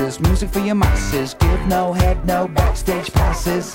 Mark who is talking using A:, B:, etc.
A: glasses, music for your masses. Give no head, no backstage passes.